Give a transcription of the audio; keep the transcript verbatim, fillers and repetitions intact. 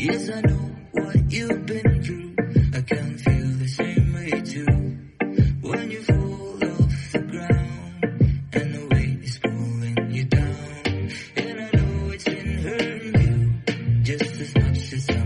Yes, I know what you've been through. I can feel the same way too. When you fall off the ground and the weight is pulling you down, and I know it's been hurting you just as much as I